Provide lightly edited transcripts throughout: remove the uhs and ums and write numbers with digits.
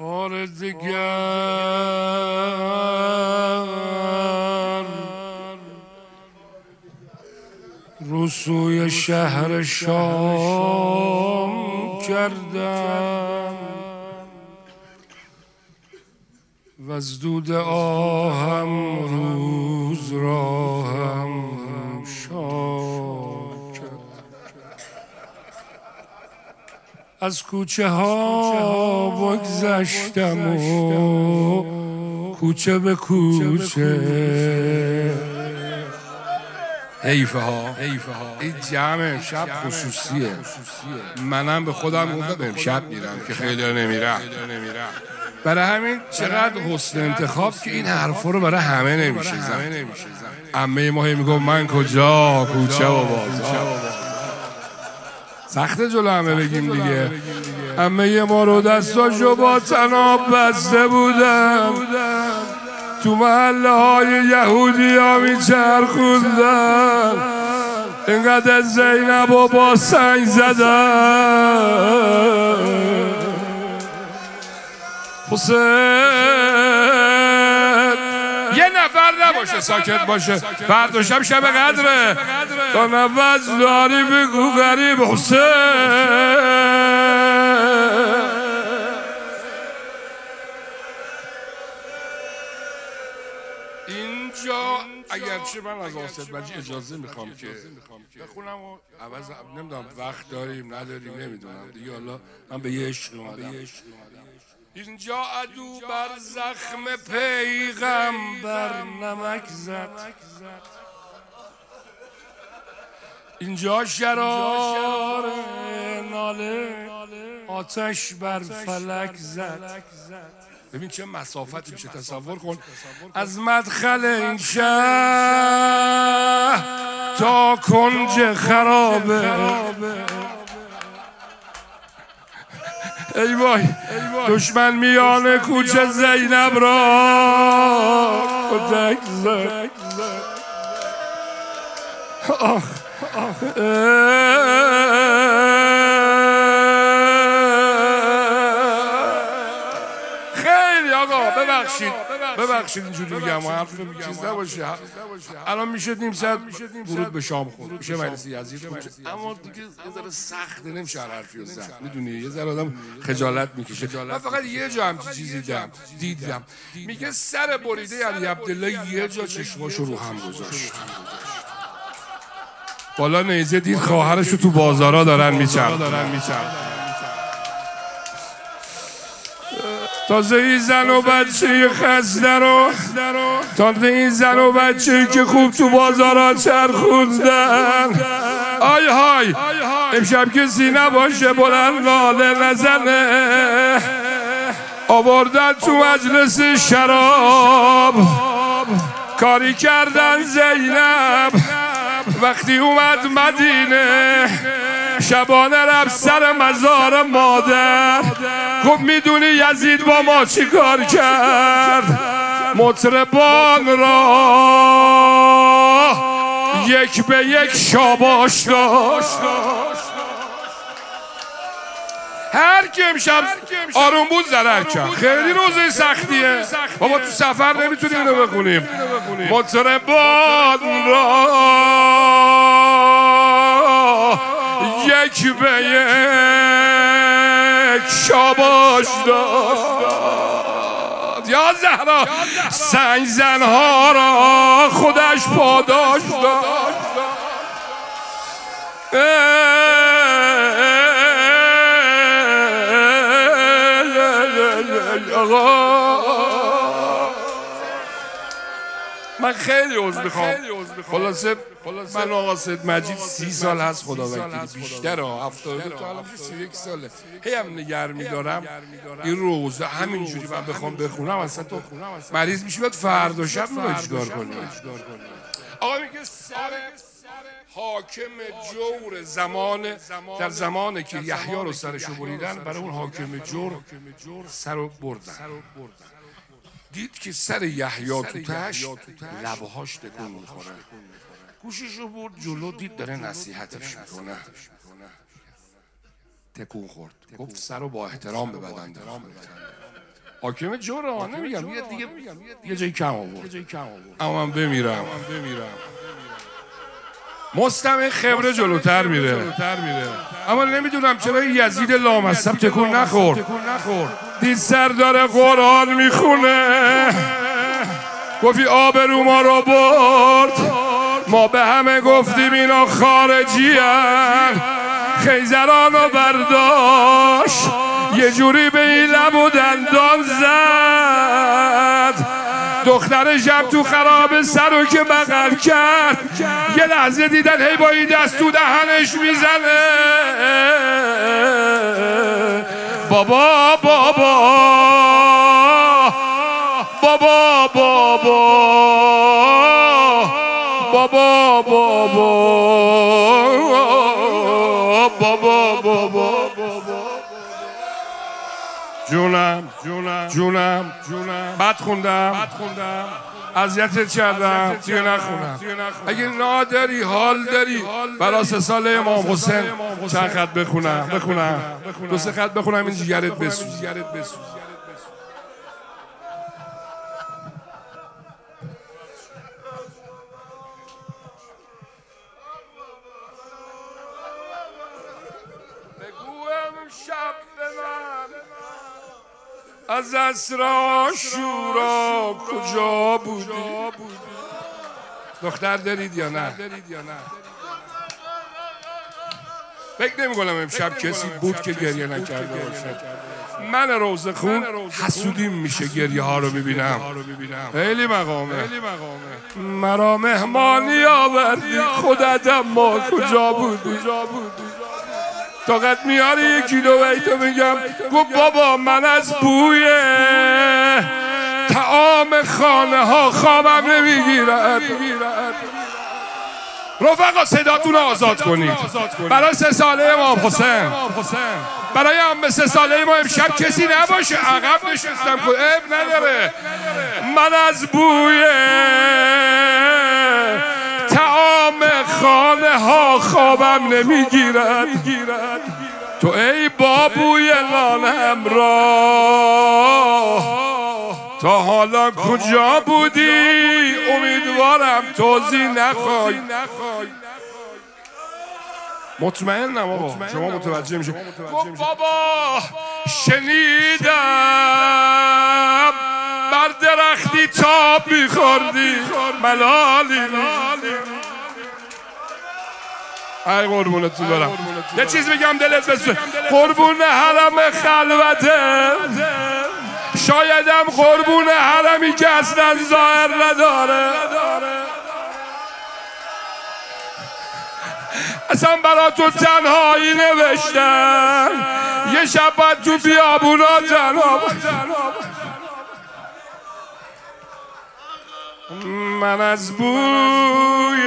بار دیگر رو سوی شهر شام کردم و از دود آهم روز راهم شام کردم. از کوچه ها بگذشتم و کوچه به کوچه. حیفه ها این جمع شب خصوصیه. منم به خودم گفتم امشب میرم که خیلی نمیرم. برای همین چقدر حسن انتخاب که این حرفا رو برای همه نمیشه زن. عمه ما هی میگفت من کجا کوچه و بازار. سخته جلو همه بگیم دیگه. عمه ما رو دستاشو با طناب بسته بودن، تو محله های یهودی ها میچرخوندن، اینقدر زینب رو با سنگ زدن. حسین یه نفر نباشه ساکت باشه، فردا شب قدره، تا نفس داری بگو غریب حسین. اینجا اگرچه من از آصف مجید اجازه میخوام که بخونم و عوض نمیدونم وقت داریم نداریم نمیدونم دیگه، حالا من به یه عشق اومدم. اینجا عدو بر زخم پیغمبر نمک زد، اینجا شرار ناله آتش بر فلک زد. ببین چه مسافتی میشه، تصور کن از مدخل این شهر تا کنج خرابه. ای وای دشمن میان کوچه زینب را کتک زد. خیلی آقا ببخشید اینجوری میگم حرف چیز نباشه. الان میشه نیم ساعت ورود به شام خورد، میشه مجلس یزید، اما دیگه یه ذره سخته، نمیشه حرفی رو زد. میدونی یه ذره آدم خجالت میکشه. من فقط یه جا هم چیزی دیدم میگه سر بریده علی عبدالله یه جا چشماشو رو هم گذاشت، بالا نیزه دید خواهرشو تو بازارا دارن میچرخونن. تازه این زن و بچه خسته رو، تازه این زن و بچه که خوب تو بازارا چرخوندن. آی های امشب کسی نباشه بلند ناله نزنه، آوردن تو مجلس شراب کاری کردن زینب. وقتی اومد مدینه شبانه رفت سر مزار مادر، گفت میدونی یزید با ما چی کار کرد؟ مطربان را یک به یک شاباش داشت. هر کی امشب آروم بود ضرر کرد. خیلی روزه سختیه بابا، تو سفر نمیتونیم اینو بخونیم. مطربان را یک به یک شاباش داد. یا زهرا سنگ زنها را خودش پاداش داد. من خیلی عذر میخوام. خلاصه من آقا سید مجید 30 سال هست خدا وکیلی، بیشتر 72 تا الان 31 ساله هی هم نگه میدارم این روزه همینجوری من بخوام بخونم اصلا تو مریض میشی. باید فردا شب رو چیکار کنی؟ آقا میگه سر حاکم جور در زمانی که یحیی رو سرشو بریدن، برای اون حاکم جور سرو بردن. دید که سر یحیی تو تشت لبهاش تکون میخوره، گوششو برد جلو، دید داره نصیحتش میکنه، تکون خورد. گفت سر رو با احترام به بدن دارم. حاکم جورا نمیگم یه جای کم آورد اما من بمیرم مستمع خبره جلوتر میره اما نمیدونم چرا یزید لامصب تکون نخورد. دید سردار قرآن میخونه گفتی آبرو ما رو برد، ما به همه گفتیم اینا خارجی هن، خیزرانو برداشت یه جوری به این لب و دندان زد، دختر شب تو خراب سر رو که بغل کرد، یه لحظه دیدن هی با این دست تو دهنش میزنه بابا بابا بابا بابا بابا بابا بابا جونم بد خوندم اذیتت کردم دیگه نخونم. اگه نادری حال داری برای 3 ساله امام حسین چند خط بخونم 2-3 خط بخونم این جگرت بسوز. شب به من از عصر عاشورا کجا بودی؟ دختر دارید یا نه؟ فکر نمی کنم امشب کسی بود که گریه نکرده باشه. من روزه خون حسودیم میشه گریه ها رو ببینم. خیلی مقامه. مرا مهمانی آوردی خودت اما کجا بودی؟ طاقت میاری 1 کیلو بیتو میگم گفت بابا من از بوی طعام خانه ها خوابم نمیگیرد. رفقا صداتون رو آزاد کنید برای 3 ساله امام حسین، برای هم 3 ساله ما امشب کسی نباشه عقب نشستم که عیب نداره. من از بوی طعام خانه ها خوابم نمیگیرد، تو ای بابوی لانم را تا حالا کجا بودی؟ امیدوارم توضیح نخوای. مطمئنم آقا شما متوجه میشه. بابا شنیدم بر درختی تاب میخوردی ملالی. ای قربونتون برم یه چیز بگم دلت بسوزه، قربون حرم خلوته، شایدم قربون حرمی که اصلا ظاهر نداره، اصلا برا تو تنهایی نوشتن، یه شب باید تو بیابونا تنها من از بوی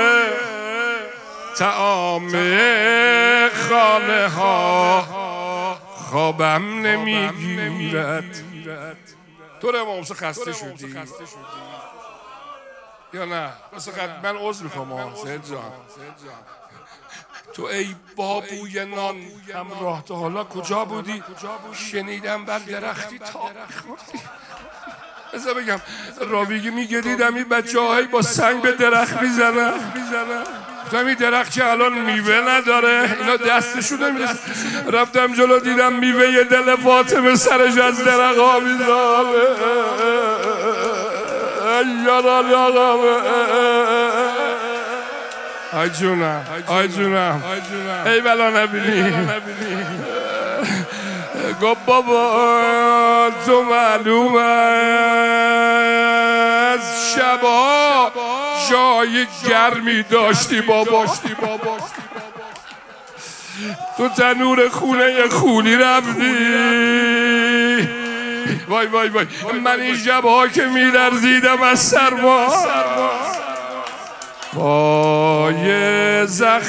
طعام خانه ها خوابم نمیگیرد. تو رو امام حسین خسته شدی یا نه؟ من عذر میخوام سید جان، تو ای بابوی نان همراه تا حالا کجا بودی؟ شنیدم بر درختی تاب میخوردی. بذار بگم راویگی میگه دیدم این بچه هایی با سنگ به درخت میزنن، گفتم این درخت که الان میوه نداره اینا دستشون نمیرسه، رفتم جلو دیدم میوه یه دل فاطمه سرش از درخت ها میزنه. آی جونم ای بلا نبینی. گفت بابا تو معلوم از شبا جای گرمی داشتی بابا، تو تنور خونه خونی رفتی. وای من این شبها که میلرزیدم از سرما پای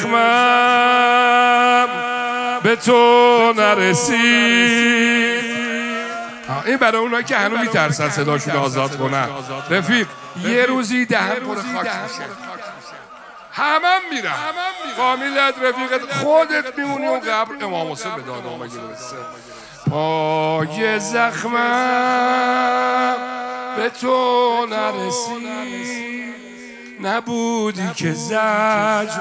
زخمم به تو نرسید. این برای اونایی که هنوز میترسن صداشون آزاد کنن. رفیق یه روزی دهن پر خاک میشه، همم میرم، فامیلت رفیقت خودت میمونی اون قبر امام حسین به داد مگه برسه. پای زخمم به تو نرسید، نبودی که زجر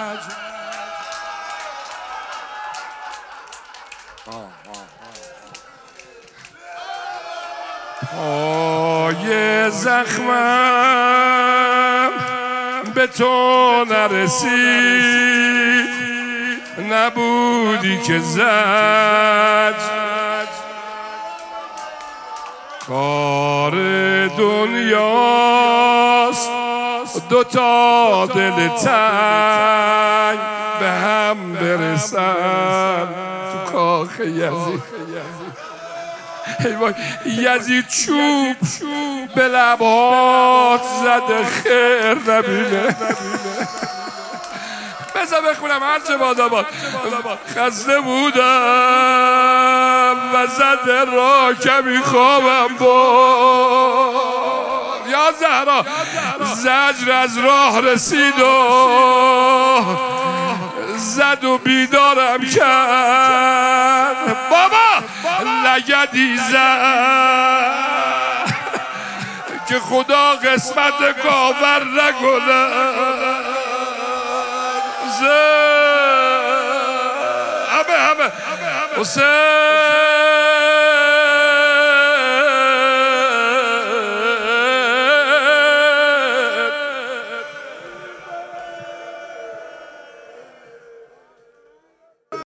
پای زخمم به تو نرسید، نبودی که زجر کار دنیاست دوتا دل تنگ به هم برسن تو کاخ یزید. یزید چوب به لبات زده خیر نبینه. بذار بخونم هرچه باد. خسته بودم و زده را کمی خوابم بود، یا زهرا زجر از راه رسید و زد و بیدارم کرد. بابا لگدی زد که خدا قسمت کافر نکنه. همه حسین